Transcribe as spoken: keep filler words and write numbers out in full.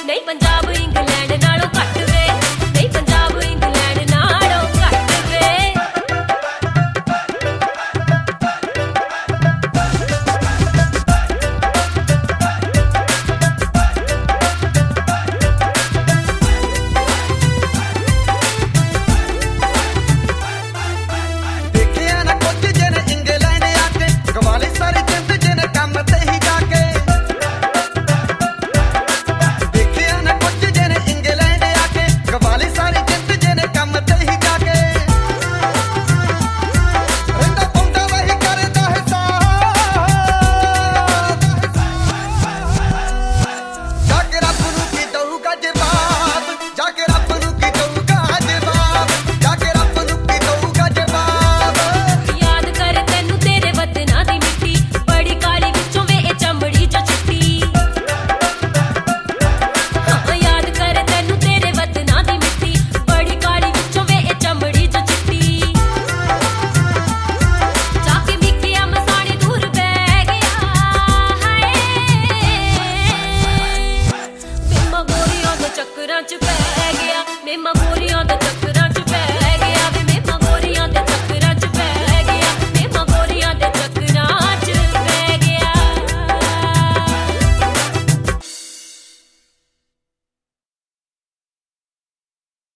नहीं पंजाब इंग्लैंड नालों घट वे, नहीं पंजाब इंग्लैंड नालों घट वे। देखिया ना कुछ जिन इंग्लैंड आके गवाले सारे जिंद जिन कम ते ही जाके। देखिया ना कुछ जिन इंग्लैंड आके गवाले सारे जिंद जिन कम ते ही जाके। रंदा पंदा वही करदा है साथ, जाके रब नू की दऊगा जवाब, जाके रब नू की दऊगा जवाब, जाके रब नू की दऊगा जवाब। याद कर तैनू तेरे वतना दी मिट्टी, बड़ी काली विचों वे ए चमड़ी जो चिट्टी। हाँ याद कर तैनू तेरे वतना दी मिट्टी, बड़ी काली विचों वे ए चमड़ी जो चिट्टी। जाके मिक्किया मसाणी दूर बह गया हाय, मेमा गोरियां दे चक्करां च पै गया, मेमा